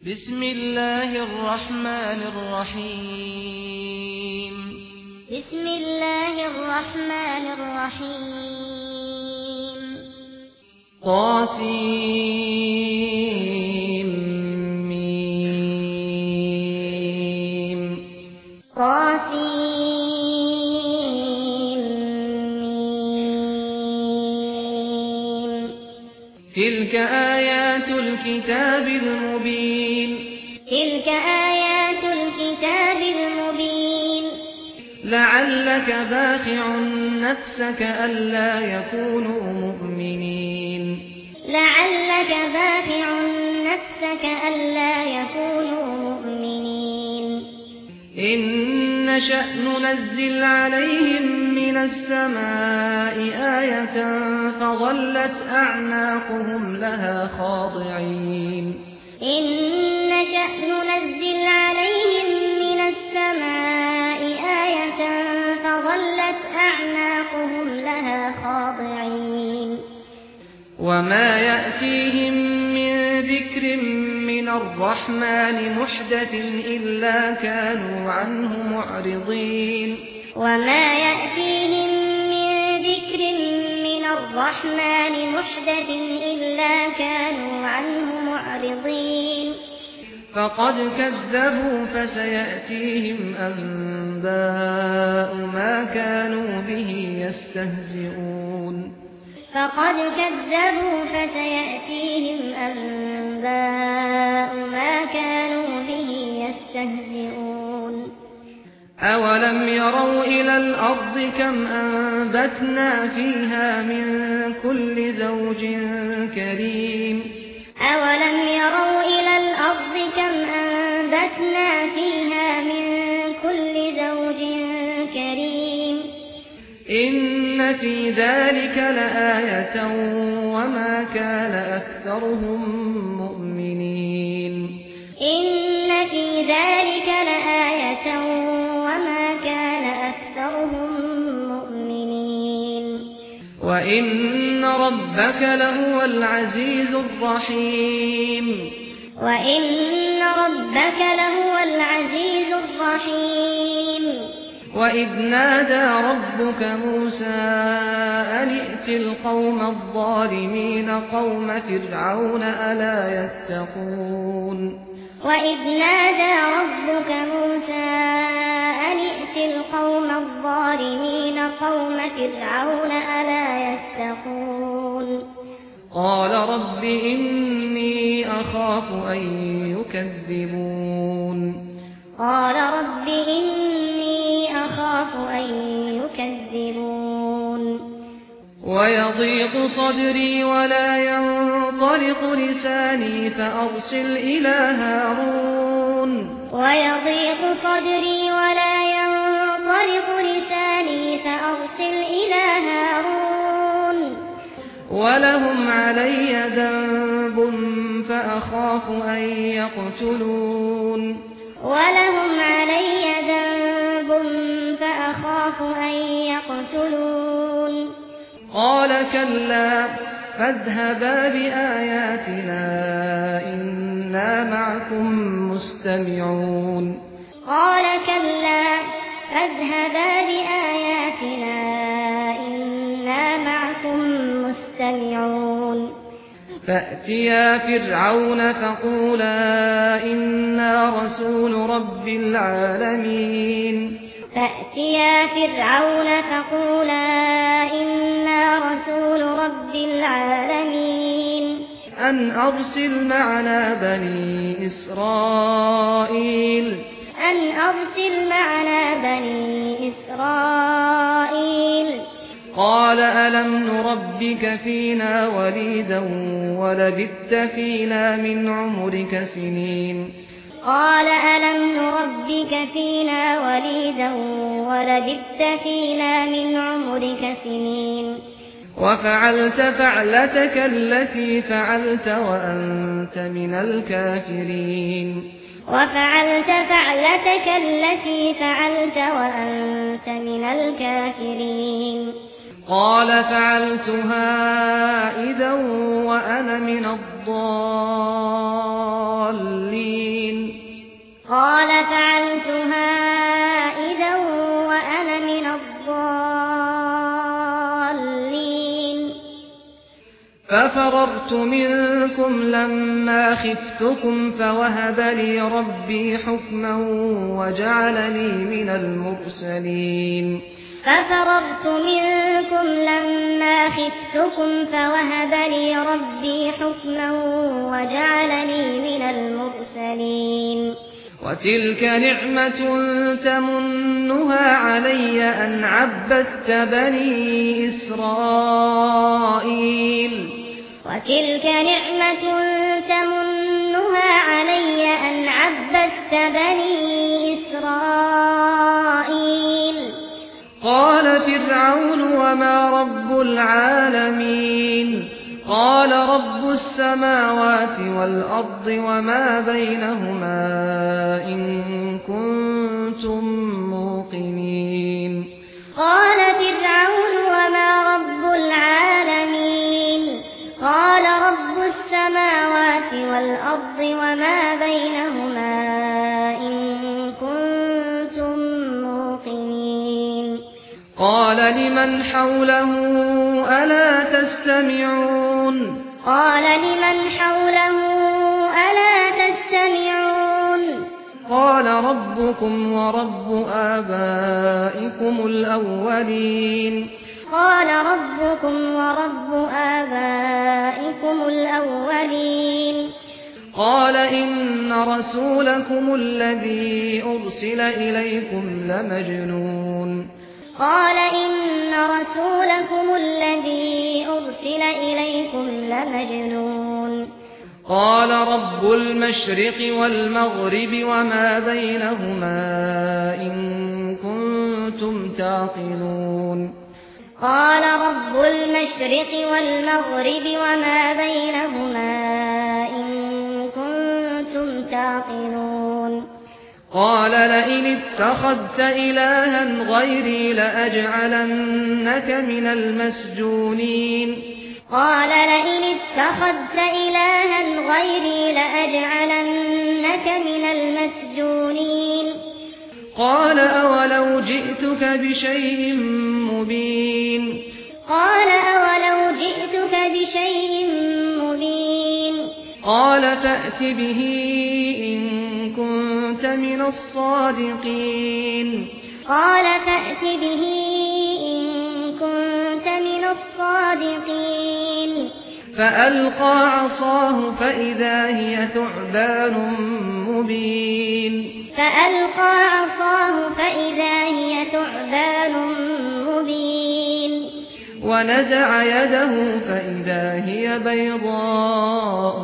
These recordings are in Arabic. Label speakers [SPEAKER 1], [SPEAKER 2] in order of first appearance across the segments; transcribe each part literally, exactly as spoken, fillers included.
[SPEAKER 1] بسم الله الرحمن الرحيم
[SPEAKER 2] بسم الله الرحمن الرحيم
[SPEAKER 1] قاسم ميم
[SPEAKER 2] قاسم ميم
[SPEAKER 1] تلك آيات الكتاب المبين
[SPEAKER 2] تلك آيات الكتاب المبين
[SPEAKER 1] لعلك باخع نفسك ألا يكونوا مؤمنين
[SPEAKER 2] لعلك باخع نفسك ألا يكونوا مؤمنين
[SPEAKER 1] إن نشأ ننزل عليهم من السماء آية فظلت أعناقهم لها خاضعين
[SPEAKER 2] إن نشأ ننزل عليهم من السماء آية فظلت أعناقهم لها خاضعين
[SPEAKER 1] وما يأتيهم من ذكر من الرحمن محدث إلا كانوا عنه معرضين
[SPEAKER 2] وما يأتيهم من ذكر من الرحمن محدث إلا كانوا عنه معرضين
[SPEAKER 1] فقد كذبوا فسيأتيهم أنباء ما كانوا به يستهزئون
[SPEAKER 2] فقد كذبوا فسيأتيهم أنباء ما كانوا به يستهزئون
[SPEAKER 1] أولم يروا إلى الأرض كم أنبتنا فيها من كل زوج كريم
[SPEAKER 2] أولم يروا إلى الأرض كم أنبتنا فيها من كل زوج كريم
[SPEAKER 1] إن في ذلك لآية وما كان أكثرهم مؤمنين
[SPEAKER 2] إن في ذلك لآية وما كان أكثرهم مؤمنين
[SPEAKER 1] وإن ربك لهو العزيز الرحيم
[SPEAKER 2] وإن ربك لهو العزيز الرحيم
[SPEAKER 1] وإذ نادى ربك موسى أن ائت القوم الظالمين قوم فرعون ألا يتقون
[SPEAKER 2] وإذ نادى ربك موسى أن ائت القوم الظالمين قوم فرعون ألا يتقون
[SPEAKER 1] قال رب إني أخاف أن يكذبون
[SPEAKER 2] قال رب إني أخاف أن يكذبون
[SPEAKER 1] ويضيق صدري ولا ينطلق لساني فأرسل إلى هارون
[SPEAKER 2] ويضيق صدري ولا ينطلق لساني فأرسل إلى هارون
[SPEAKER 1] ولهم علي ذنب فأخاف أن يقتلون
[SPEAKER 2] ولهم علي ذنب فأخاف أن يقتلون
[SPEAKER 1] قال كلا فاذهبا بآياتنا إنا معكم مستمعون
[SPEAKER 2] قال كلا فاذهبا بآياتنا إنا معكم مستمعون
[SPEAKER 1] فأتيا فرعون فقولا إنا رسول رب العالمين
[SPEAKER 2] فأتيا فرعون فقولا إنا رسول رب العالمين
[SPEAKER 1] أن أرسل معنا بني إسرائيل
[SPEAKER 2] أن أرسل معنا بني إسرائيل
[SPEAKER 1] قال ألم نربك فينا وليدا ولبثت فينا من عمرك سنين
[SPEAKER 2] قال ألم نربك فينا وليدا ولبثت فينا من عمرك سنين
[SPEAKER 1] وفعلت فعلتك التي فعلت وأنت من الكافرين
[SPEAKER 2] وفعلت فعلتك التي فعلت وأنت من الكافرين
[SPEAKER 1] قال فعلتها إذا وأنا من الضالين
[SPEAKER 2] قال فعلتها إذا وأنا من الضالين
[SPEAKER 1] ففررت منكم لما خفتكم فوهب لي ربي حكما وجعلني من المرسلين
[SPEAKER 2] ففررت منكم لما خفتكم فوهب لي ربي حكما وجعلني من المرسلين
[SPEAKER 1] وتلك نعمة تمنها علي أن عبدت بني إسرائيل
[SPEAKER 2] وتلك نعمة تمنها علي أن عبدت بني إسرائيل
[SPEAKER 1] قال فرعون وما رب العالمين قال رب السماوات والأرض وما بينهما إن كنتم موقنين
[SPEAKER 2] قال فرعون وما رب العالمين قال رب السماوات والأرض وما بينهما إن كنتم موقنين
[SPEAKER 1] قال لمن حوله ألا تستمعون
[SPEAKER 2] قال لمن حوله ألا تستمعون
[SPEAKER 1] قال ربكم ورب آبائكم الأولين
[SPEAKER 2] قال ربكم ورب آبائكم الأولين
[SPEAKER 1] قال إن رسولكم الذي أرسل إليكم لمجنون
[SPEAKER 2] قال إن رسولكم الذي أرسل إليكم لمجنون
[SPEAKER 1] قال رب المشرق والمغرب وما بينهما إن كنتم تعقلون
[SPEAKER 2] قال رب المشرق والمغرب وما بينهما إن كنتم تعقلون
[SPEAKER 1] قال لئن اتخذت إلها غيري لأجعلنك من المسجونين
[SPEAKER 2] قال لئن اتخذت إلها غيري لأجعلنك من المسجونين
[SPEAKER 1] قال أولو جئتك بشيء مبين
[SPEAKER 2] قال أولو جئتك بشيء مبين
[SPEAKER 1] قال فأت به إن كنت من الصادقين
[SPEAKER 2] قال فأت به إن كنت من الصادقين
[SPEAKER 1] فألقى عصاه فإذا هي ثعبان مبين
[SPEAKER 2] فألقى عصاه فإذا هي ثعبان مبين
[SPEAKER 1] ونزع يده فإذا هي بيضاء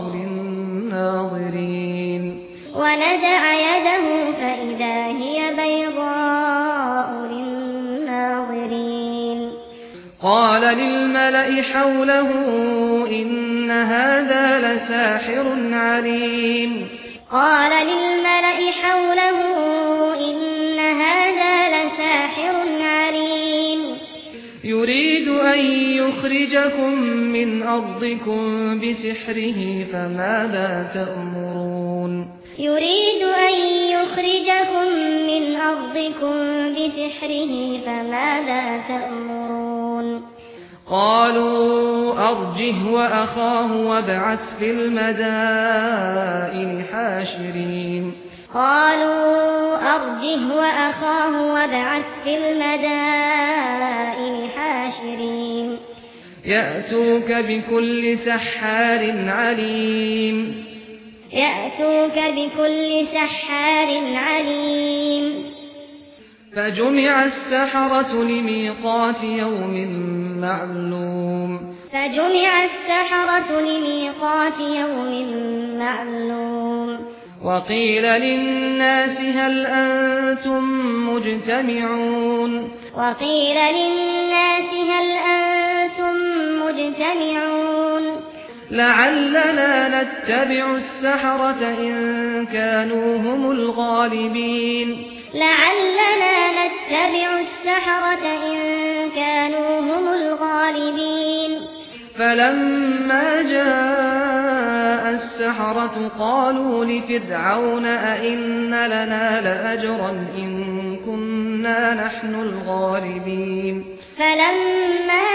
[SPEAKER 1] للناظرين
[SPEAKER 2] ونزع يده فإذا هي بيضاء للناظرين
[SPEAKER 1] قال للملأ حوله إن هذا لساحر عليم
[SPEAKER 2] قال للملأ حوله إن هذا لساحر عليم
[SPEAKER 1] يريد أن يخرجكم من أرضكم بسحره فماذا تأمرون
[SPEAKER 2] يريد أن يخرجكم من أرضكم بسحره فماذا تأمرون
[SPEAKER 1] قالوا أرجه وأخاه وابعث في المدائن حاشرين
[SPEAKER 2] قالوا أرجه وأخاه وابعث في المدائن حاشرين
[SPEAKER 1] يأتوك بكل سحار عليم
[SPEAKER 2] يأتوك بكل سحار عليم
[SPEAKER 1] فجمع السحرة لميقات يوم معلوم
[SPEAKER 2] فجمع السحرة لميقات يوم معلوم
[SPEAKER 1] وقيل للناس هل أنتم مجتمعون
[SPEAKER 2] وقيل للناس هل أنتم مجتمعون
[SPEAKER 1] لعلنا نتبع السحرة إن كانوا هم الغالبين
[SPEAKER 2] لعلنا نتبع السحرة إن كانوا هم الغالبين
[SPEAKER 1] فلما جاء السحرة قالوا لفرعون أئن لنا لأجرا إن كنا نحن الغالبين
[SPEAKER 2] فلما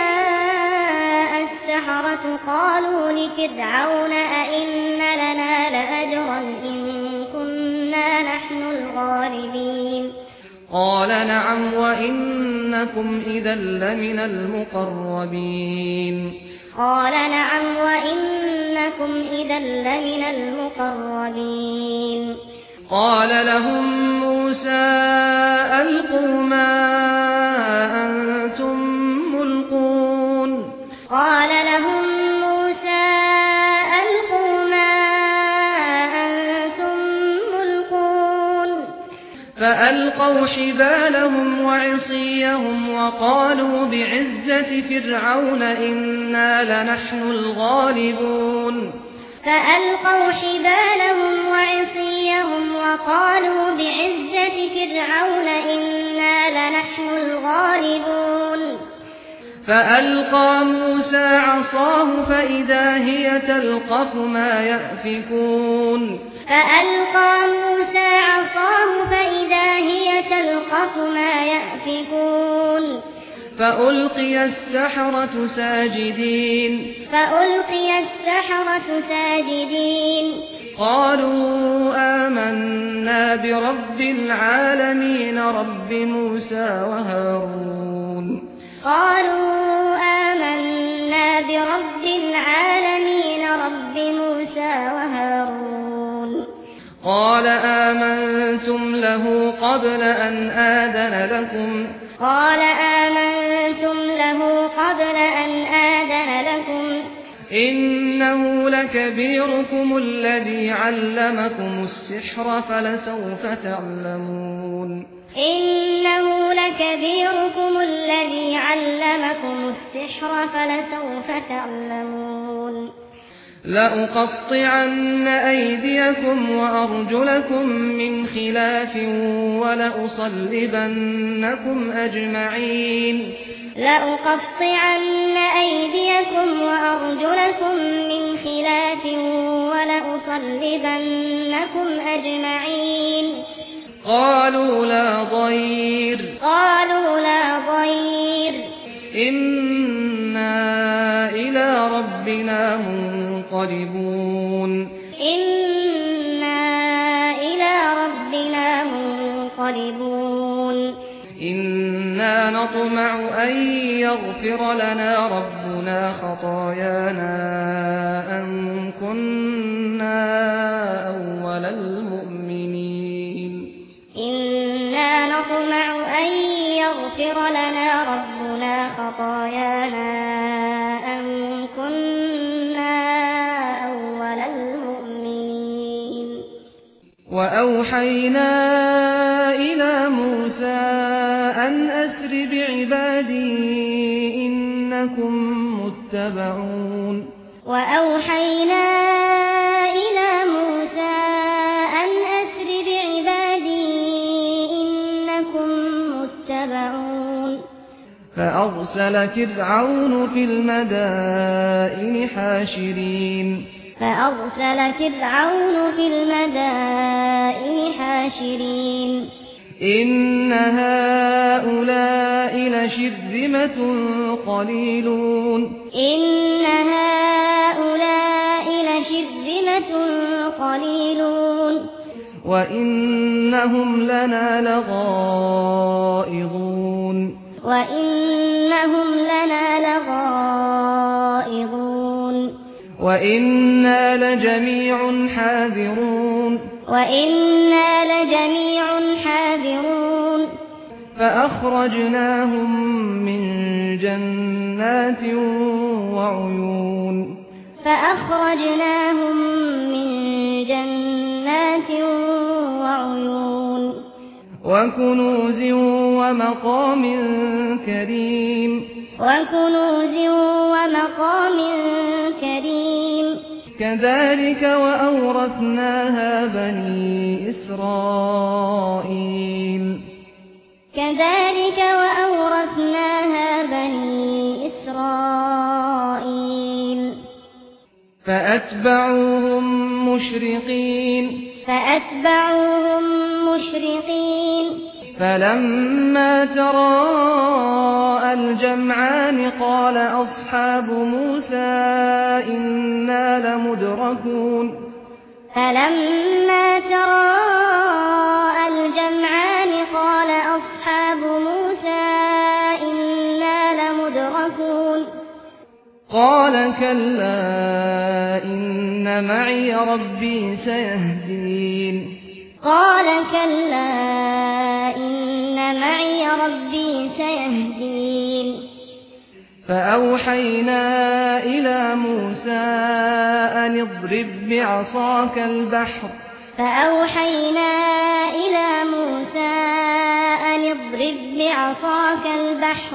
[SPEAKER 2] جاء السحرة قالوا لفرعون أئن لنا لأجرا إن كنا نحن الغالبين
[SPEAKER 1] قال نعم وإنكم إذا لمن المقربين
[SPEAKER 2] قال نعم وإنكم إذا لمن المقربين
[SPEAKER 1] قال لهم موسى ألقوا ما أنتم ملقون
[SPEAKER 2] قال لهم موسى ألقوا ما أنتم ملقون
[SPEAKER 1] فألقوا حبالهم وعصيهم وقالوا بعزة فرعون إنا لنحن الغالبون
[SPEAKER 2] فألقوا حبالهم وعصيهم وقالوا بعزة فرعون إنا لنحن الغالبون
[SPEAKER 1] فألقى موسى عصاه فإذا هي تلقف ما يأفكون
[SPEAKER 2] فألقى موسى عصاه فإذا هي تلقف ما يأفكون
[SPEAKER 1] فألقي السحرة ساجدين
[SPEAKER 2] فألقي السحرة ساجدين
[SPEAKER 1] قالوا آمنا برب العالمين رب موسى وهارون
[SPEAKER 2] قالوا آمنا برب العالمين رب موسى وهارون
[SPEAKER 1] قال آمنتم له قبل أن آذن لكم
[SPEAKER 2] قال آمنتم له قبل أن آذن لكم
[SPEAKER 1] إنه لكبيركم الذي علمكم السحر فلسوف تعلمون
[SPEAKER 2] إنه لكبيركم الذي علمكم السحر فلسوف تعلمون
[SPEAKER 1] لأقطعن أيديكم وأرجلكم من خلاف ولأصلبنكم أجمعين
[SPEAKER 2] لأقطعن أيديكم وأرجلكم من خلاف ولأصلبنكم أجمعين
[SPEAKER 1] قالوا لا ضير
[SPEAKER 2] قالوا لا ضير
[SPEAKER 1] إنا إلى ربنا منقلبون
[SPEAKER 2] إنا إلى ربنا منقلبون
[SPEAKER 1] إنا نطمع أن يغفر لنا ربنا خطايانا أن كنا أول المؤمنين
[SPEAKER 2] إنا نطمع أن يغفر لنا ربنا خطايانا أن كنا أول المؤمنين
[SPEAKER 1] وأوحينا إلى موسى أن أسر بعبادي إنكم متبعون
[SPEAKER 2] وأوحينا إلى موسى أن أسر بعبادي إنكم متبعون
[SPEAKER 1] فأرسل فرعون في المدائن حاشرين
[SPEAKER 2] فأرسل فرعون في المدائن حاشرين
[SPEAKER 1] إن هؤلاء لشرذمة قليلون
[SPEAKER 2] إن هؤلاء لشرذمة قليلون
[SPEAKER 1] وإنهم لنا لغائظون
[SPEAKER 2] وإنهم لنا لغائظون
[SPEAKER 1] وإنا لجميع حاذرون
[SPEAKER 2] وإنا لجميع حاذرون
[SPEAKER 1] فأخرجناهم من جنات وعيون
[SPEAKER 2] فأخرجناهم من جنات وعيون
[SPEAKER 1] وكنوز ومقام كريم
[SPEAKER 2] وكنوز ومقام كريم
[SPEAKER 1] كذلك وأورثناها بني إسرائيل
[SPEAKER 2] كذلك وأورثناها بني إسرائيل
[SPEAKER 1] فأتبعوهم مشرقين
[SPEAKER 2] فأتبعوهم مشرقين
[SPEAKER 1] فلما تراءى الجمعان قال أصحاب موسى إنا لمدركون
[SPEAKER 2] فلما تراءى الجمعان قال أصحاب موسى إنا لمدركون
[SPEAKER 1] قال كلا إن معي ربي سيهدين
[SPEAKER 2] قال كلا إن معي ربي سيهدين
[SPEAKER 1] فأوحينا إلى موسى أن اضرب بعصاك البحر
[SPEAKER 2] فأوحينا إلى موسى أن اضرب بعصاك البحر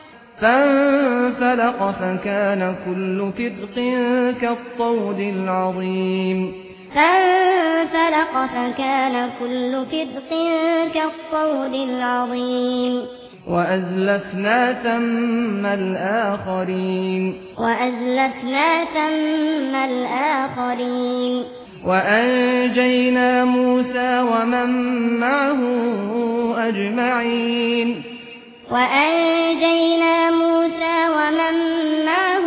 [SPEAKER 1] فانفلق فكان كل فرق كالطود العظيم
[SPEAKER 2] فانفلق فكان كل فرق كالطود العظيم
[SPEAKER 1] وأزلفنا ثم الآخرين
[SPEAKER 2] وأزلفنا ثم الآخرين
[SPEAKER 1] وأنجينا موسى ومن معه أجمعين
[SPEAKER 2] وأنجينا موسى ومن معه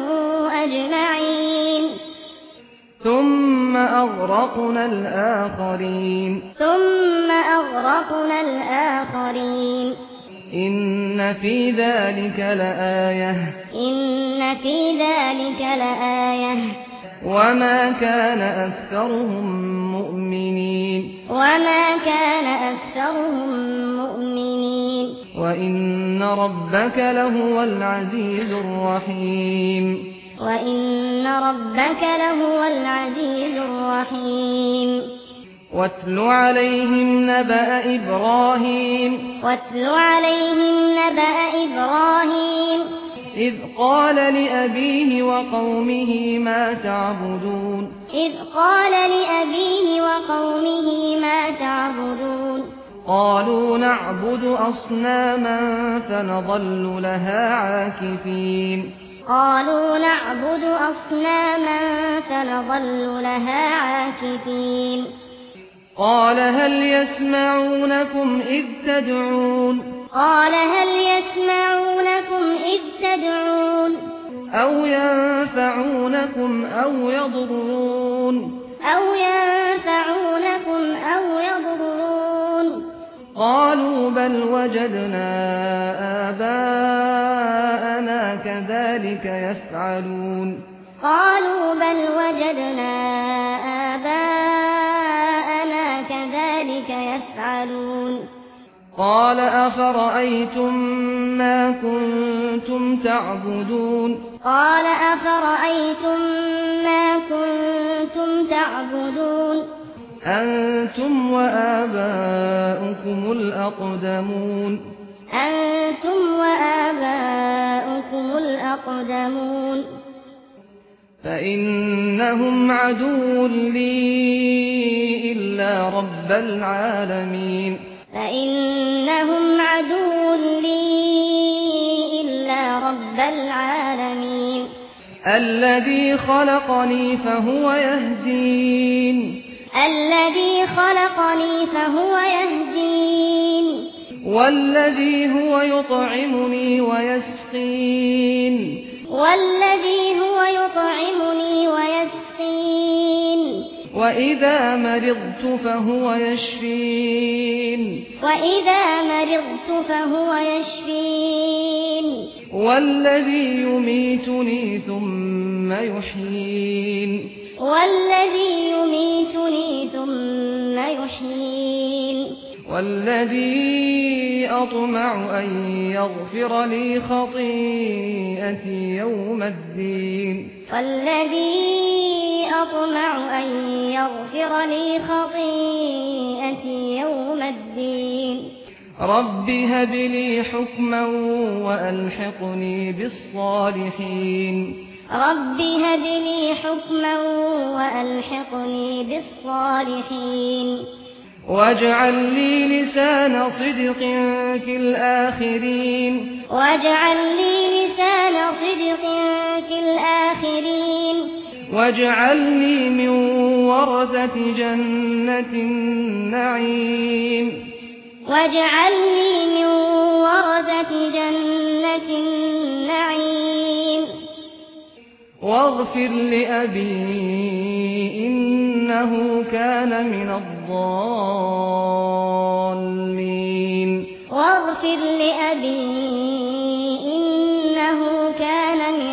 [SPEAKER 2] أجمعين
[SPEAKER 1] ثم أغرقنا الآخرين
[SPEAKER 2] ثم أغرقنا الآخرين
[SPEAKER 1] إن في ذلك لآية
[SPEAKER 2] إن في ذلك لآية
[SPEAKER 1] وما كان أكثرهم مؤمنين
[SPEAKER 2] وما كان أكثرهم مؤمنين
[SPEAKER 1] وإن ربك لهو العزيز الرحيم
[SPEAKER 2] وإن ربك لهو العزيز الرحيم
[SPEAKER 1] واتل عليهم نبأ إبراهيم
[SPEAKER 2] واتل عليهم نبأ إبراهيم
[SPEAKER 1] إذ قال لأبيه وقومه ما تعبدون
[SPEAKER 2] إذ قال لأبيه وقومه ما تعبدون
[SPEAKER 1] قالوا نعبد أصناما فنظل لها عاكفين
[SPEAKER 2] قالوا نعبد أصناما فنظل لها عاكفين
[SPEAKER 1] قال هل يسمعونكم إذ تدعون
[SPEAKER 2] قال هل يسمعونكم إذ تدعون
[SPEAKER 1] أو ينفعونكم أو يضرون
[SPEAKER 2] أو ينفعونكم أو يضرون
[SPEAKER 1] قالوا بل وجدنا آباءنا كذلك يفعلون
[SPEAKER 2] قالوا بل وجدنا آباءنا كذلك يفعلون
[SPEAKER 1] قال أفرأيتم ما كنتم تعبدون
[SPEAKER 2] قال أفرأيتم ما كنتم تعبدون
[SPEAKER 1] أنتم وآباؤكم الأقدمون
[SPEAKER 2] أنتم وآباؤكم الأقدمون
[SPEAKER 1] فإنهم عدو لي إلا رب العالمين
[SPEAKER 2] فإنهم عدو لي إلا رب العالمين
[SPEAKER 1] الذي خلقني فهو يهدين
[SPEAKER 2] الذي خلقني فهو يهدين
[SPEAKER 1] والذي هو يطعمني ويسقين
[SPEAKER 2] والذي هو يطعمني ويسقين
[SPEAKER 1] وإذا مرضت فهو يشفين
[SPEAKER 2] وإذا مرضت فهو يشفين
[SPEAKER 1] والذي يميتني ثم يحيين
[SPEAKER 2] والذي يميتني ثم يحيين
[SPEAKER 1] والذي أطمع أن يغفر لي خطيئتي يوم الدين
[SPEAKER 2] والذي أطمع أن يغفر لي خطيئتي يوم الدين
[SPEAKER 1] رب هب لي حكما وألحقني بالصالحين
[SPEAKER 2] رب هب لي حكما وألحقني بالصالحين
[SPEAKER 1] واجعل لي لسان صدق في الآخرين
[SPEAKER 2] واجعل لي لسان صدق في الآخرين
[SPEAKER 1] واجعلني من ورثة جنة النعيم
[SPEAKER 2] واجعلني من ورثة جنة النعيم
[SPEAKER 1] واغفر لأبي إنه كان من الضالين
[SPEAKER 2] واغفر لأبي إنه كان من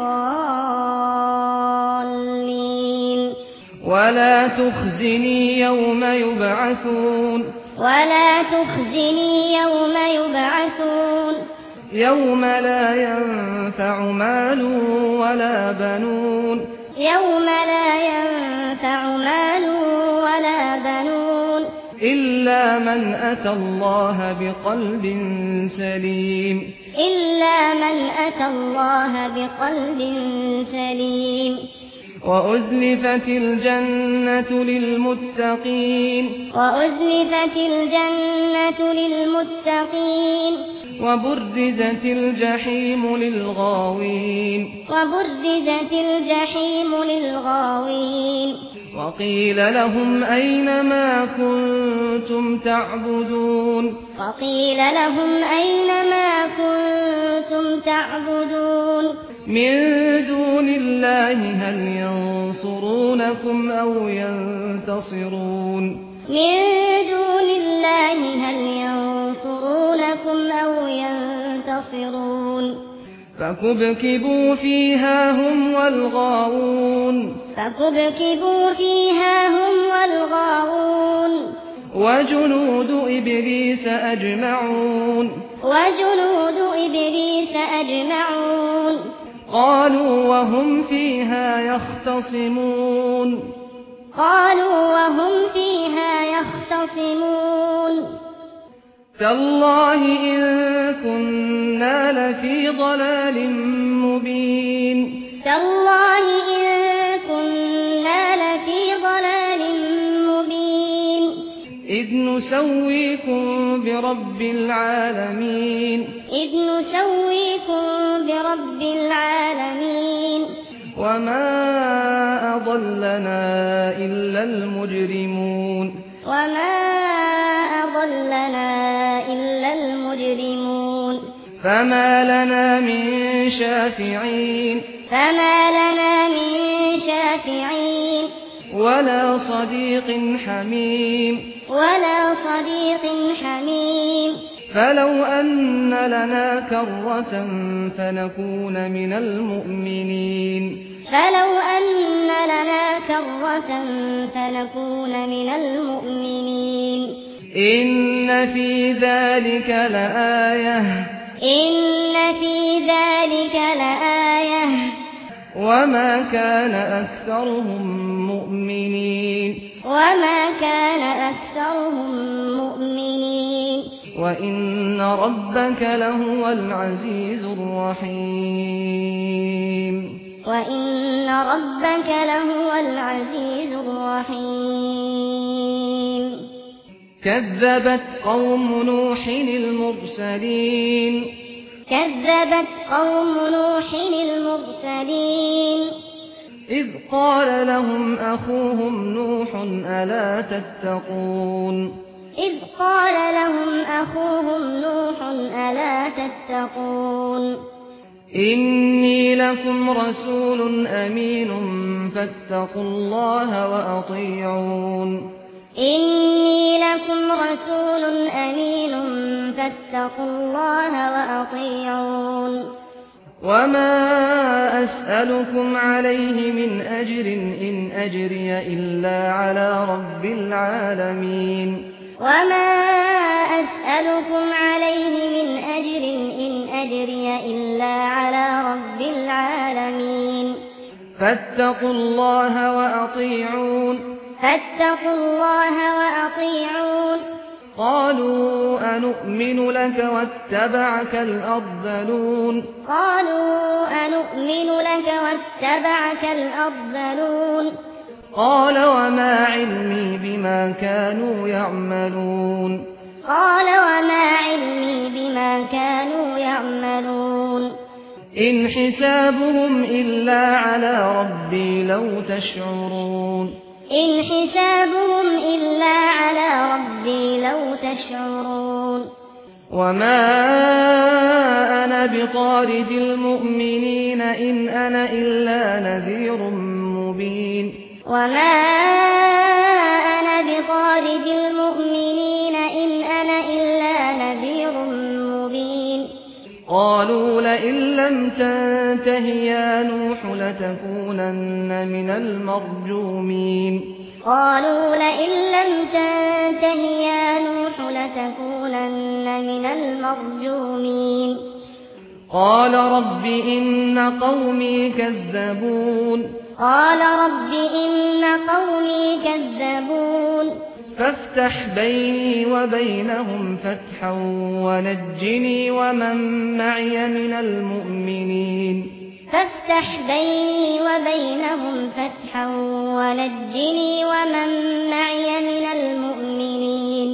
[SPEAKER 2] الضالين
[SPEAKER 1] ولا تخزني يوم يبعثون
[SPEAKER 2] ولا تخزني يوم يبعثون
[SPEAKER 1] يوم لا ينفع مال ولا بنون
[SPEAKER 2] يوم لا ينفع مال ولا بنون
[SPEAKER 1] إلا من أتى الله بقلب سليم
[SPEAKER 2] إلا من أتى الله بقلب سليم
[SPEAKER 1] وأزلفت الجنة للمتقين
[SPEAKER 2] وأزلفت الجنة للمتقين
[SPEAKER 1] وبرزت الجحيم للغاوين
[SPEAKER 2] وبرزت الجحيم للغاوين
[SPEAKER 1] وقيل لهم أين ما كنتم تعبدون
[SPEAKER 2] وقيل لهم أين ما كنتم تعبدون
[SPEAKER 1] من دون الله هل ينصرونكم أو ينتصرون
[SPEAKER 2] من دون الله هل ينصرونكم أو ينتصرون
[SPEAKER 1] فكبكبوا فيها هم والغاوون
[SPEAKER 2] فكبكبوا فيها هم والغاوون
[SPEAKER 1] وجنود إبليس أجمعون
[SPEAKER 2] وجنود إبليس أجمعون
[SPEAKER 1] قالوا وهم فيها يختصمون
[SPEAKER 2] قالوا وهم فيها يختصمون
[SPEAKER 1] تالله إن كنا لفي ضلال مبين
[SPEAKER 2] تالله إن كنا لفي ضلال مبين
[SPEAKER 1] إذ نسويكم برب العالمين
[SPEAKER 2] إذ نسويكم برب العالمين
[SPEAKER 1] وما أضلنا إلا المجرمون
[SPEAKER 2] وما أضلنا إلا المجرمون
[SPEAKER 1] فما لنا من شافعين
[SPEAKER 2] فما لنا من شافعين
[SPEAKER 1] ولا صديق حميم
[SPEAKER 2] ولا صديق حميم
[SPEAKER 1] فلو أن لنا كرة فنكون من المؤمنين
[SPEAKER 2] فلو أن لنا كرة فنكون من المؤمنين
[SPEAKER 1] إن في ذلك لآية
[SPEAKER 2] إن في ذلك لآية
[SPEAKER 1] وما كان أكثرهم مؤمنين
[SPEAKER 2] وما كان أكثرهم مؤمنين
[SPEAKER 1] وإن ربك لهو العزيز الرحيم
[SPEAKER 2] وإن ربك لهو العزيز الرحيم
[SPEAKER 1] كذبت قوم نوح المرسلين
[SPEAKER 2] كذبت قوم نوح المرسلين
[SPEAKER 1] إذ قال لهم أخوهم نوح ألا تتقون
[SPEAKER 2] إذ قال لهم أخوهم نوح ألا تتقون
[SPEAKER 1] إني لكم رسول أمين فاتقوا الله وأطيعون
[SPEAKER 2] إني لكم رسول أمين فاتقوا الله وأطيعون
[SPEAKER 1] وما أسألكم عليه من أجر إن أجري إلا على رب العالمين
[SPEAKER 2] وما أسألكم عليه من أجر إن أجري إلا على رب العالمين
[SPEAKER 1] فاتقوا الله وأطيعون
[SPEAKER 2] فاتقوا الله وأطيعون
[SPEAKER 1] قالوا أنؤمن لك واتبعك الأرذلون
[SPEAKER 2] قالوا أنؤمن لك واتبعك الأرذلون
[SPEAKER 1] قال وما علمي بما كانوا يعملون
[SPEAKER 2] قال وما علمي بما كانوا يعملون
[SPEAKER 1] إن حسابهم إلا على ربي لو تشعرون
[SPEAKER 2] إن حسابهم إلا على ربي لو تشعرون
[SPEAKER 1] وما أنا بطارد المؤمنين إن أنا إلا نذير مبين
[SPEAKER 2] وما أنا بطارد المؤمنين إن أنا إلا نذير مبين
[SPEAKER 1] قالوا لئن لم تنته يا نوح لتكونن من المرجومين
[SPEAKER 2] قالوا لئن لم تنته يا نوح لتكونن من المرجومين
[SPEAKER 1] قال رب إن قومي كذبون
[SPEAKER 2] قال رب إن قومي كذبون
[SPEAKER 1] فافتح بيني وبينهم فتحا ونجني ومن معي من المؤمنين
[SPEAKER 2] فافتح بيني وبينهم فتحا ونجني ومن معي من المؤمنين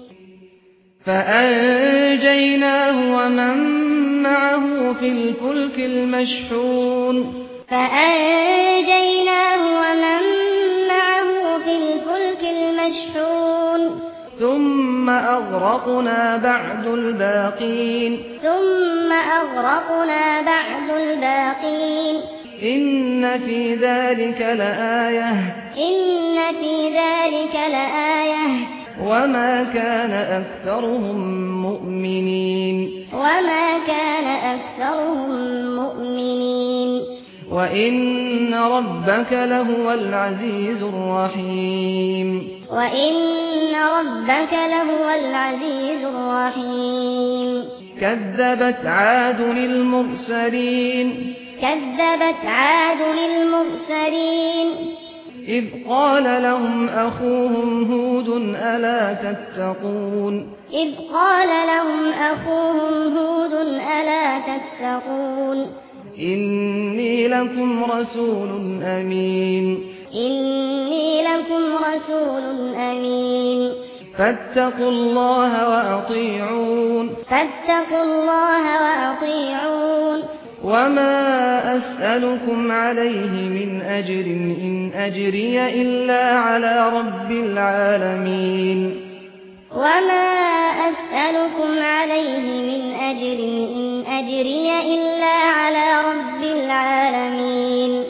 [SPEAKER 1] فأنجيناه ومن معه في الفلك المشحون
[SPEAKER 2] فأنجيناه ومن معه في الفلك المشحون
[SPEAKER 1] ثم أغرقنا بعد الباقين
[SPEAKER 2] ثم أغرقنا بعد الباقين
[SPEAKER 1] إن في ذلك لآية
[SPEAKER 2] إن في ذلك لآية
[SPEAKER 1] وما كان أكثرهم مؤمنين
[SPEAKER 2] وما كان أكثرهم مؤمنين
[SPEAKER 1] وإن ربك لهو العزيز الرحيم
[SPEAKER 2] وإن ربك لهو العزيز الرحيم
[SPEAKER 1] كذبت عاد المرسلين
[SPEAKER 2] كذبت عاد المرسلين
[SPEAKER 1] إذ قال لهم أخوهم هود ألا تتقون
[SPEAKER 2] إذ قال لهم أخوهم هود ألا تتقون
[SPEAKER 1] إني لكم رسول أمين
[SPEAKER 2] إني لكم رسول أمين
[SPEAKER 1] فاتقوا الله وأطيعون
[SPEAKER 2] فاتقوا الله وأطيعون
[SPEAKER 1] وما أسألكم عليه من أجر إن أجري إلا على رب العالمين
[SPEAKER 2] وما أسألكم عليه من أجر إن أجري إلا على رب العالمين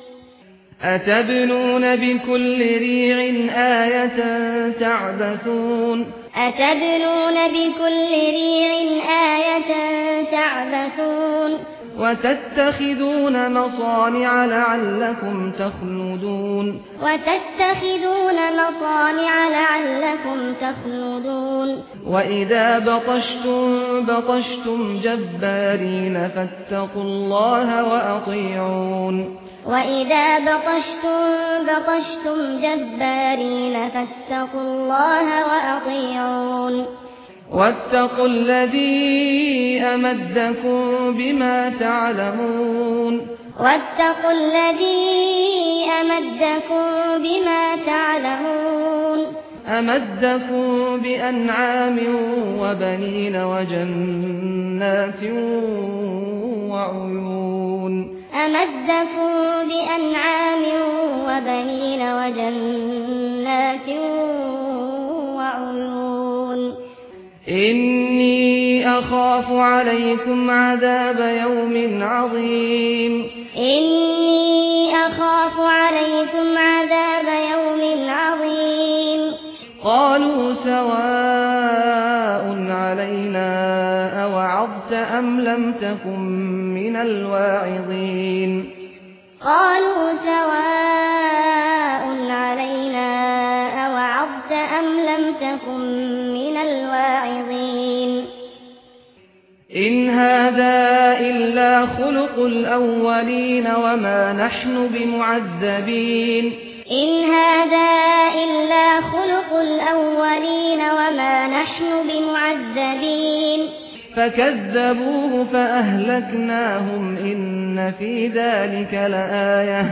[SPEAKER 1] أتبنون بكل ريع آية تعبثون
[SPEAKER 2] أتبنون بكل ريع آية تعبثون
[SPEAKER 1] وتتخذون مصانع لعلكم تخلدون
[SPEAKER 2] وتتخذون مصانع لعلكم تخلدون
[SPEAKER 1] وإذا بطشتم بطشتم جبارين فاتقوا الله وأطيعون
[SPEAKER 2] وإذا بطشتم بطشتم جبارين فاتقوا الله وأطيعون
[SPEAKER 1] واتقوا الذي أمدكم بما تعلمون
[SPEAKER 2] واتقوا الذي أمدكم بما تعلمون
[SPEAKER 1] أمدكم بأنعام وبنين وجنات وعيون
[SPEAKER 2] أمدكم بأنعام وبنين وجنات وعيون
[SPEAKER 1] إني أخاف عليكم عذاب يوم عظيم
[SPEAKER 2] إني أخاف عليكم عذاب يوم عظيم
[SPEAKER 1] قالوا سواء علينا أوعظت أم لم تكن من الواعظين
[SPEAKER 2] قالوا سواء علينا أوعظت أم لم تكن من الواعظين
[SPEAKER 1] إن هذا إلا خلق الأولين وما نحن بمعذبين
[SPEAKER 2] إن هذا إلا خلق الأولين وما نحن بمعذبين
[SPEAKER 1] فكذبوه فأهلكناهم إن في ذلك لآية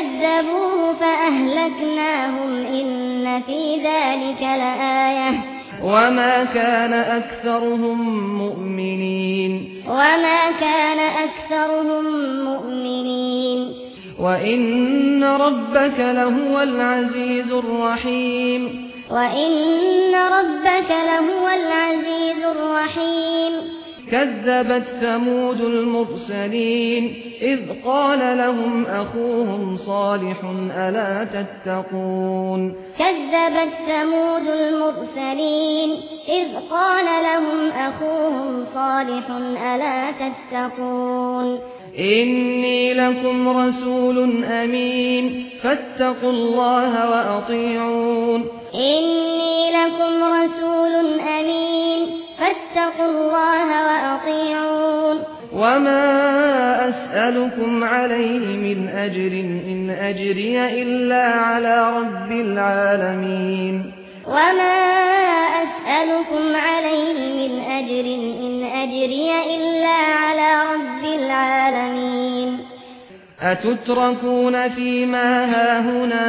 [SPEAKER 2] فكذبوه فأهلكناهم إن في ذلك لآية
[SPEAKER 1] وما كان أكثرهم مؤمنين
[SPEAKER 2] وما كان أكثرهم مؤمنين
[SPEAKER 1] وإن ربك لهو العزيز الرحيم
[SPEAKER 2] وإن ربك لهو العزيز الرحيم
[SPEAKER 1] كذبت ثمود المرسلين إذ قال لهم أخوهم صالح ألا تتقون
[SPEAKER 2] كذبت ثمود المرسلين إذ قال لهم أخوهم صالح ألا تتقون
[SPEAKER 1] إني لكم رسول أمين فاتقوا الله وأطيعون
[SPEAKER 2] إني لكم رسول أمين فاتقوا الله وأطيعون
[SPEAKER 1] وما أسألكم عليه من أجر إن أجري إلا على رب العالمين
[SPEAKER 2] وما أسألكم عليه من أجر إن أجري إلا على رب العالمين
[SPEAKER 1] أتتركون فيما هاهنا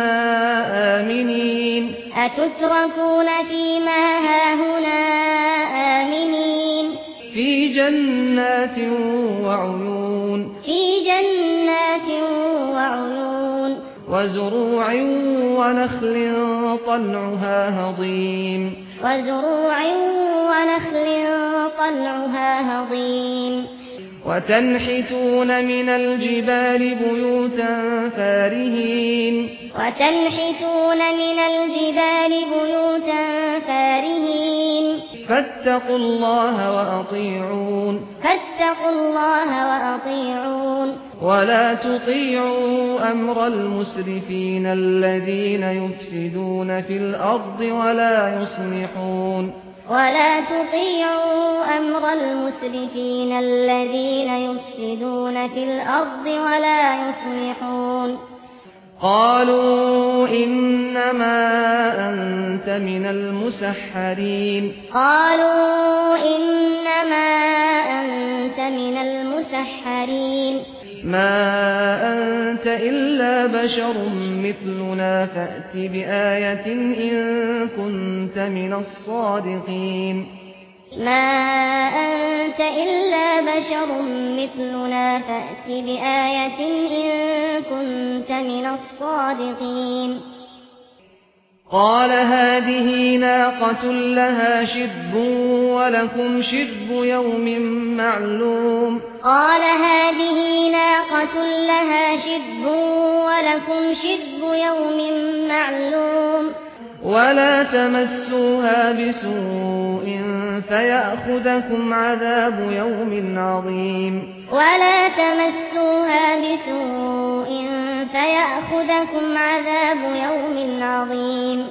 [SPEAKER 1] آمنين
[SPEAKER 2] أتتركون فيما هاهنا آمنين
[SPEAKER 1] في جنات وعيون
[SPEAKER 2] في جنات وعيون
[SPEAKER 1] وزروع ونخل طلعها هضيم
[SPEAKER 2] وزروع ونخل طلعها هضيم
[SPEAKER 1] وتنحتون من الجبال بيوتا فارهين
[SPEAKER 2] وتنحتون من الجبال بيوتا فارهين
[SPEAKER 1] فاتقوا الله وأطيعون
[SPEAKER 2] فاتقوا الله وأطيعون
[SPEAKER 1] ولا تطيعوا أمر المسرفين الذين يفسدون في الأرض ولا يصلحون
[SPEAKER 2] ولا تطيعوا أمر المسرفين الذين يفسدون في الأرض ولا يصلحون
[SPEAKER 1] قالوا إنما أنت من المسحرين
[SPEAKER 2] قالوا إنما أنت من المسحرين
[SPEAKER 1] ما أنت إلا بشر مثلنا فأت بآية إن كنت من الصادقين
[SPEAKER 2] ما أنت إلا بشر مثلنا فأت بآية إن كنت من الصادقين
[SPEAKER 1] قال هذه ناقة لها شرب ولكم شرب يوم معلوم
[SPEAKER 2] قال هذه ناقة لها شرب ولكم شرب يوم معلوم
[SPEAKER 1] ولا تمسوها بسوء فيأخذكم عذاب يوم عظيم
[SPEAKER 2] ولا تمسوها بسوء فيأخذكم عذاب يوم عظيم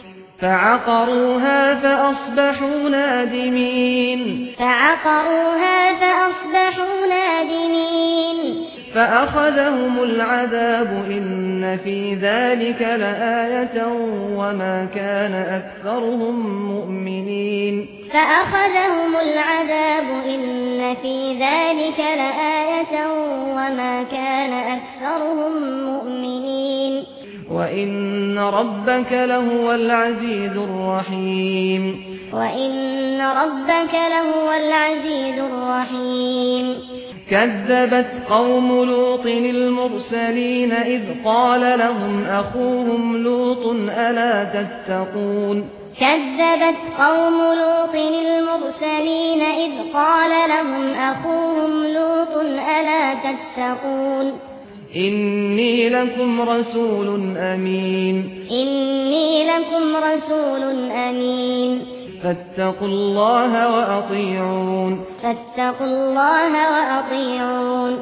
[SPEAKER 1] فعقروها فأصبحوا نادمين
[SPEAKER 2] فعقروها فأصبحوا نادمين
[SPEAKER 1] فأخذهم العذاب إن في ذلك لآية وما كان أكثرهم مؤمنين
[SPEAKER 2] فأخذهم العذاب إن في ذلك لآية وما كان أكثرهم مؤمنين
[SPEAKER 1] وإن ربك لهو العزيز الرحيم
[SPEAKER 2] وإن ربك لهو العزيز الرحيم
[SPEAKER 1] كذبت قوم لوط المرسلين إذ قال لهم أخوهم لوط ألا تتقون
[SPEAKER 2] كذبت قوم لوط المرسلين إذ قال لهم أخوهم لوط ألا تتقون
[SPEAKER 1] إني لكم رسول أمين
[SPEAKER 2] إني لكم رسول أمين
[SPEAKER 1] فاتقوا الله وأطيعون
[SPEAKER 2] فاتقوا الله وأطيعون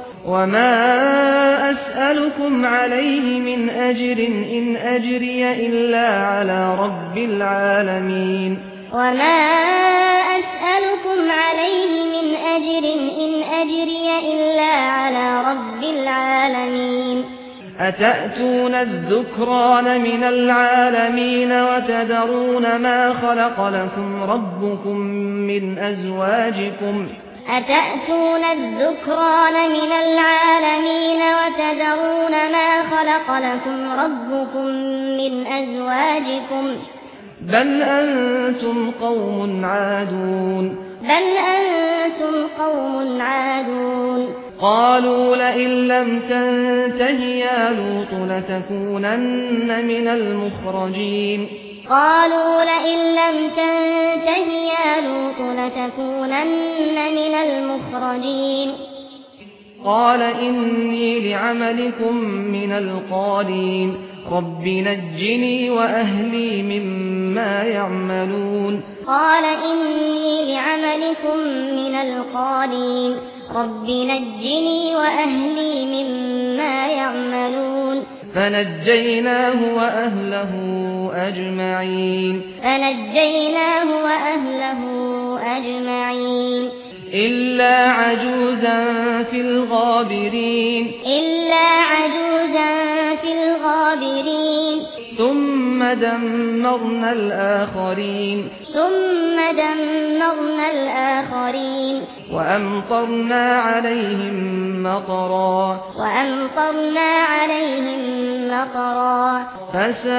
[SPEAKER 1] وما أسألكم عليه من أجر إن أجري إلا على رب العالمين
[SPEAKER 2] وما أسألكم عليه من أجر إن أجري إلا على رب العالمين
[SPEAKER 1] أتأتون الذكران من العالمين وتذرون ما خلق لكم ربكم من أزواجكم
[SPEAKER 2] أتأتون الذكران من العالمين وتذرون ما خلق لكم ربكم من أزواجكم
[SPEAKER 1] بل أنتم قوم عادون
[SPEAKER 2] بل أنتم قوم عادون
[SPEAKER 1] قالوا لئن لم تنته يا لوط لتكونن من المخرجين
[SPEAKER 2] قالوا لئن لم تنته يا لوط لتكونن من المخرجين
[SPEAKER 1] قال إني لعملكم من القالين رب نجني وأهلي مما يعملون
[SPEAKER 2] قال إني لعملكم من القالين رب نجني وأهلي مما يعملون
[SPEAKER 1] فنجيناه وأهله أجمعين
[SPEAKER 2] فنجيناه وأهله أجمعين
[SPEAKER 1] إلا عجوزا في الغابرين
[SPEAKER 2] إلا عجوزا في الغابرين
[SPEAKER 1] ثم دمرنا الآخرين
[SPEAKER 2] ثم دمرنا الآخرين
[SPEAKER 1] وأمطرنا عليهم مطرا
[SPEAKER 2] وأمطرنا عليهم مطرا
[SPEAKER 1] فساء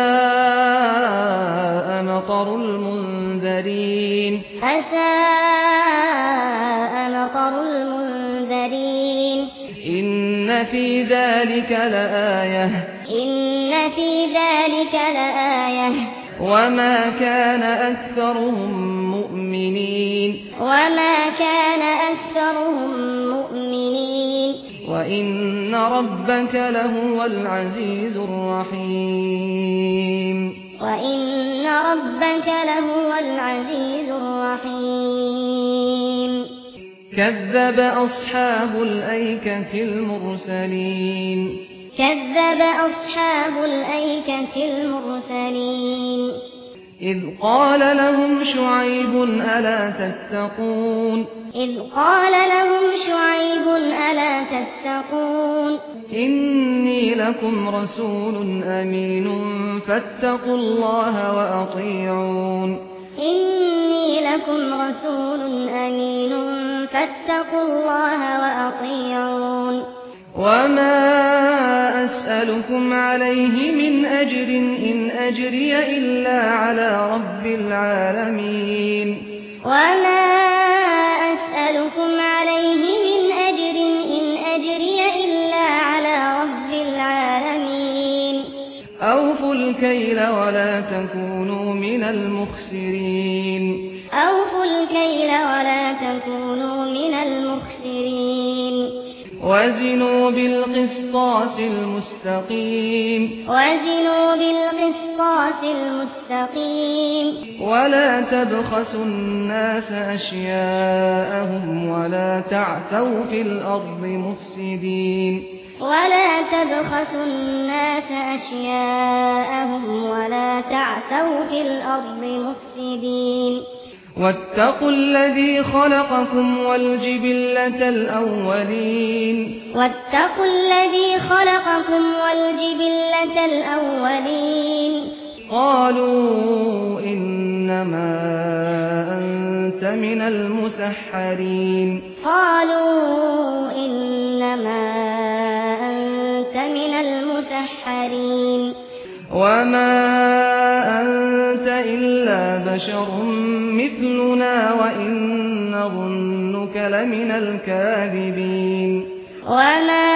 [SPEAKER 1] مطر المنذرين
[SPEAKER 2] فساء مطر المنذرين
[SPEAKER 1] إن في ذلك لآية
[SPEAKER 2] إن في ذلك لآية
[SPEAKER 1] وما كان أكثرهم مؤمنين
[SPEAKER 2] وما كان أكثرهم مؤمنين
[SPEAKER 1] وإن ربك لهو العزيز الرحيم
[SPEAKER 2] وإن ربك لهو العزيز الرحيم
[SPEAKER 1] كذب أصحاب الأيكة المرسلين
[SPEAKER 2] كذب أصحاب الأيكة المرسلين
[SPEAKER 1] إذ قال لهم شعيب ألا تتقون
[SPEAKER 2] إذ قال لهم شعيب ألا تتقون
[SPEAKER 1] إني لكم رسول أمين فاتقوا الله وأطيعون
[SPEAKER 2] إني لكم رسول أمين فاتقوا الله وأطيعون
[SPEAKER 1] وما أسألكم عليه من أجر إن أجري إلا على رب العالمين
[SPEAKER 2] وما أسألكم عليه من أجر إن أجري إلا على رب العالمين
[SPEAKER 1] أوفوا الكيل ولا تكونوا من المخسرين
[SPEAKER 2] أوفوا الكيل ولا تكونوا من المخسرين
[SPEAKER 1] وزنوا بالقسطاس المستقيم
[SPEAKER 2] وزنوا بالقسطاس المستقيم
[SPEAKER 1] ولا تبخسوا الناس أشياءهم ولا تعثوا في الأرض مفسدين
[SPEAKER 2] ولا تبخسوا الناس أشياءهم ولا تعثوا في الأرض مفسدين
[SPEAKER 1] واتقوا الذي خلقكم والجبلة الأولين
[SPEAKER 2] واتقوا الذي خلقكم والجبلة الأولين
[SPEAKER 1] قالوا إنما أنت من المسحرين
[SPEAKER 2] قالوا إنما أنت من المسحرين
[SPEAKER 1] وما أنت إلا بشر مثلنا وإن نظنك لمن الكاذبين
[SPEAKER 2] وما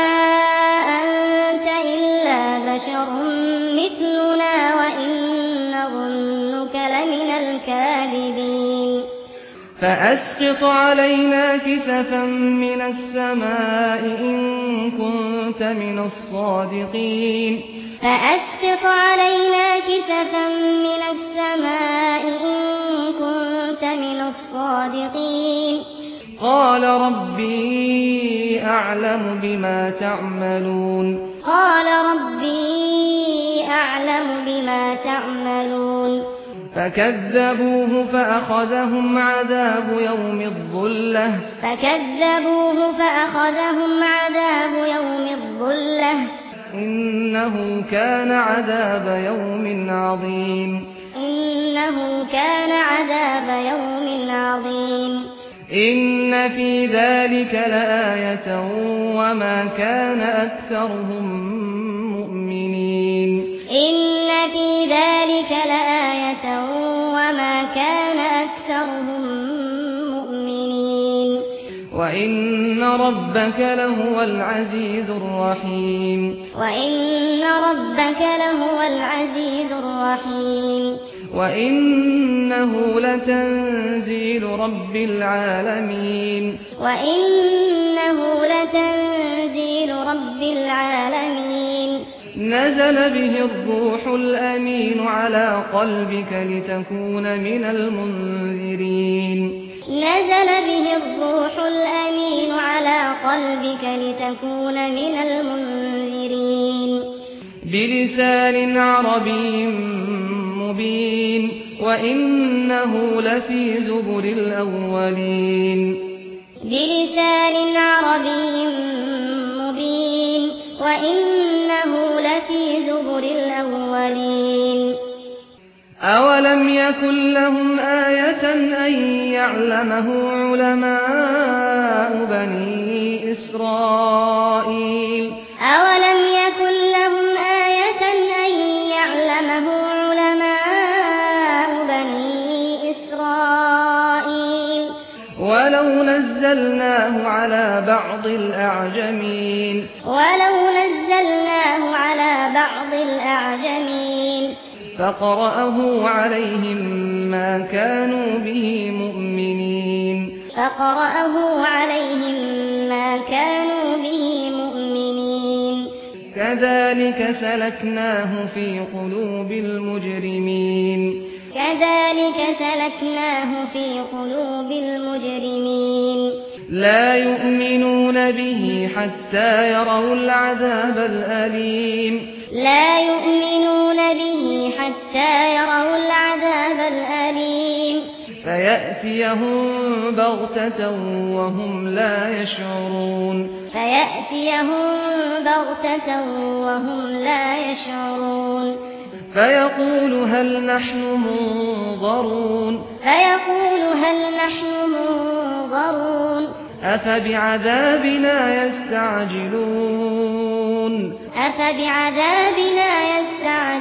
[SPEAKER 2] أنت إلا بشر مثلنا وإن نظنك لمن الكاذبين
[SPEAKER 1] فأسقط علينا كسفا من السماء إن كنت من الصادقين
[SPEAKER 2] فأسقط علينا كسفا من السماء إن كنت من الصادقين
[SPEAKER 1] قال ربي أعلم بما تعملون
[SPEAKER 2] قال ربي أعلم بما تعملون
[SPEAKER 1] فكذبوه فأخذهم عذاب يوم الظلة
[SPEAKER 2] فكذبوه فأخذهم عذاب يوم الظلة
[SPEAKER 1] إنه كان عذاب يوم عظيم
[SPEAKER 2] إنه كان عذاب يوم عظيم
[SPEAKER 1] إن في ذلك لآية وما كان أكثرهم مؤمنين
[SPEAKER 2] إن في ذلك لآية وما كان أكثرهم مؤمنين
[SPEAKER 1] وإن ربك لهو العزيز الرحيم
[SPEAKER 2] وإن ربك لهو العزيز الرحيم
[SPEAKER 1] وإنه لتنزيل رب العالمين
[SPEAKER 2] وإنه لتنزيل رب العالمين
[SPEAKER 1] نزل به الروح الأمين على قلبك لتكون من المنذرين
[SPEAKER 2] نزل به الروح الأمين على قلبك لتكون من المنذرين
[SPEAKER 1] بلسان عربي مبين وإنه لفي زبر الأولين
[SPEAKER 2] بلسان عربي مبين وإنه لفي زبر الأولين
[SPEAKER 1] أولم يكن لهم آية أن يعلمه علماء بني إسرائيل
[SPEAKER 2] أولم يكن لهم آية أن يعلمه علماء بني إسرائيل
[SPEAKER 1] ولو نزلناه على بعض الأعجمين
[SPEAKER 2] ولو نزلناه على بعض الأعجمين
[SPEAKER 1] فقرأه عليهم ما كانوا به مؤمنين
[SPEAKER 2] فقرأه عليهم ما كانوا به مؤمنين
[SPEAKER 1] كذلك سلكناه في قلوب المجرمين
[SPEAKER 2] كذلك سلكناه في قلوب المجرمين
[SPEAKER 1] لا يؤمنون به حتى يروا العذاب الأليم
[SPEAKER 2] لا يؤمنون به حتى يروا العذاب الأليم
[SPEAKER 1] فيأتيهم بغتة وهم لا يشعرون
[SPEAKER 2] فيأتيهم بغتة وهم لا يشعرون
[SPEAKER 1] فيقول هل نحن منظرون
[SPEAKER 2] فيقول هل نحن منظرون
[SPEAKER 1] أفبعذابنا يستعجلون
[SPEAKER 2] أفبعذابنا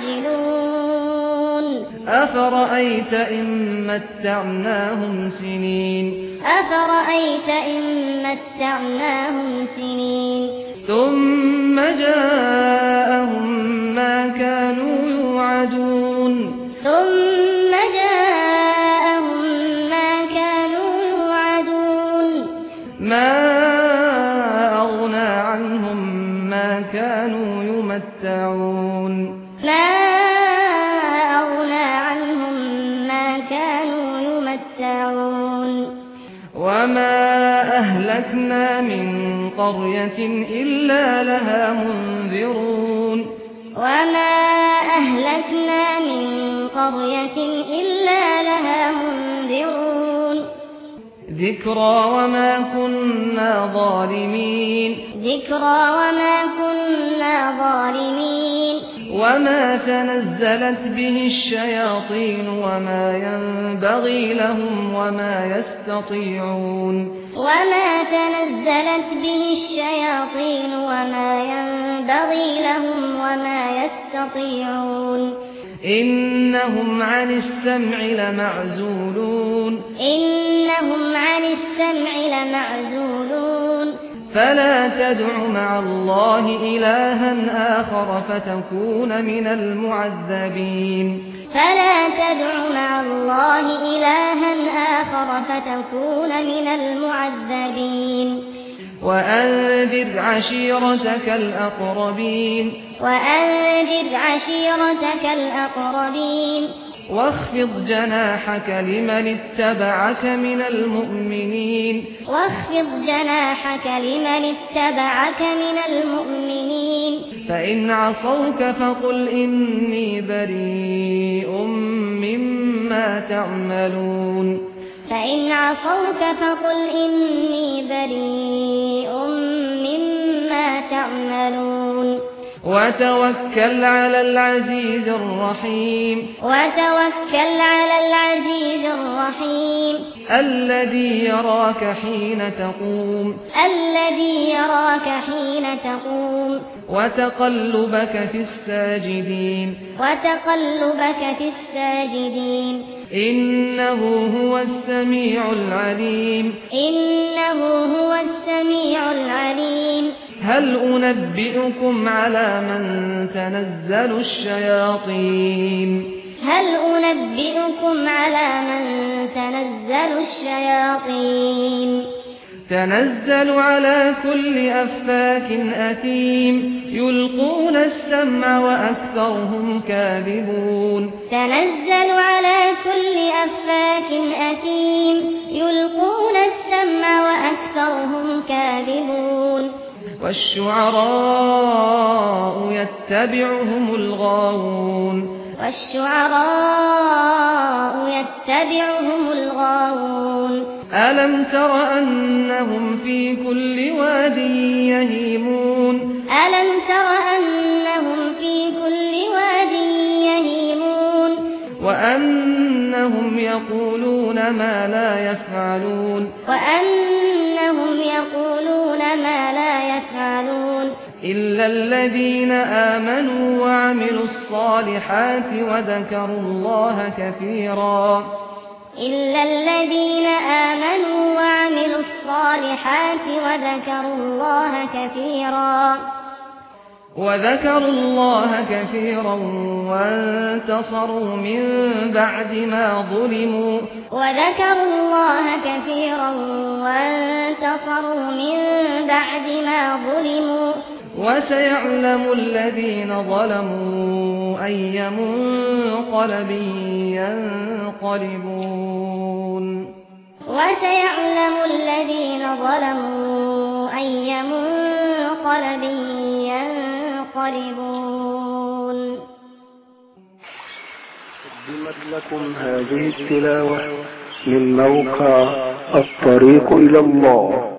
[SPEAKER 2] يستعجلون
[SPEAKER 1] أفرأيت إن متعناهم سنين
[SPEAKER 2] أفرأيت إن متعناهم سنين
[SPEAKER 1] ثم جاءهم ما كانوا يوعدون
[SPEAKER 2] ثم جاءهم ما كانوا يوعدون
[SPEAKER 1] ما أغنى عنهم ما كانوا يمتعون
[SPEAKER 2] ما أغنى عنهم ما كانوا يمتعون
[SPEAKER 1] وما أهلكنا من قرية إلا لها منذرون
[SPEAKER 2] وما أهلكنا من قرية إلا لها منذرون
[SPEAKER 1] ذكرى وما كنا ظالمين
[SPEAKER 2] ذكرى وما كنا ظالمين
[SPEAKER 1] وما تنزلت به الشياطين وما ينبغي لهم وما يستطيعون
[SPEAKER 2] وما تنزلت به الشياطين وما ينبغي لهم وما يستطيعون
[SPEAKER 1] إنهم عن السمع لمعزولون
[SPEAKER 2] إنهم عن السمع لمعزولون
[SPEAKER 1] فلا تدع مع الله إلها آخر فتكون من المعذبين
[SPEAKER 2] فلا تدع مع الله إلها آخر فتكون من المعذبين
[SPEAKER 1] وأنذر عشيرتك الأقربين
[SPEAKER 2] وأنذر عشيرتك الأقربين
[SPEAKER 1] واخفض جناحك لمن اتبعك من المؤمنين
[SPEAKER 2] واخفض جناحك لمن اتبعك من المؤمنين
[SPEAKER 1] فإن عصوك فقل إني بريء مما تعملون
[SPEAKER 2] فإن عصوك فقل إني بريء مما تعملون
[SPEAKER 1] وتوكل على العزيز الرحيم
[SPEAKER 2] وتوكل على العزيز الرحيم
[SPEAKER 1] الذي يراك حين تقوم
[SPEAKER 2] الذي يراك حين تقوم
[SPEAKER 1] وتقلبك في الساجدين
[SPEAKER 2] وتقلبك في الساجدين
[SPEAKER 1] إنه هو السميع العليم
[SPEAKER 2] إنه هو السميع العليم
[SPEAKER 1] هل أنبئكم على من تنزل الشياطين
[SPEAKER 2] هل أنبئكم على من تنزل الشياطين
[SPEAKER 1] تنزل على كل أفاك أثيم يلقون السمع وأكثرهم كاذبون
[SPEAKER 2] تنزل على كل أفاك أثيم يلقون السمع وأكثرهم كاذبون
[SPEAKER 1] والشعراء يتبعهم الغاوون
[SPEAKER 2] والشعراء يتبعهم الغاوون
[SPEAKER 1] ألم تر أنهم في كل واد يهيمون
[SPEAKER 2] ألم تر أنهم في كل واد يهيمون
[SPEAKER 1] وأنهم يقولون ما لا يفعلون
[SPEAKER 2] وأنهم يقولون ما لا يفعلون
[SPEAKER 1] إلا الذين آمنوا وعملوا الصالحات وذكروا الله كثيرا
[SPEAKER 2] إلا الذين آمنوا وعملوا الصالحات وذكروا الله كثيرا
[SPEAKER 1] وذكروا الله كثيرا وانتصروا من بعد ما ظلموا
[SPEAKER 2] وذكروا الله كثيرا وانتصروا من بعد ما ظلموا
[SPEAKER 1] وسيعلم الذين ظلموا أي منقلب ينقلبون
[SPEAKER 2] وسيعلم الذين ظلموا أي منقلب ينقلبون.
[SPEAKER 3] قدمت لكم هذه التلاوة من موقع الطريق إلى الله.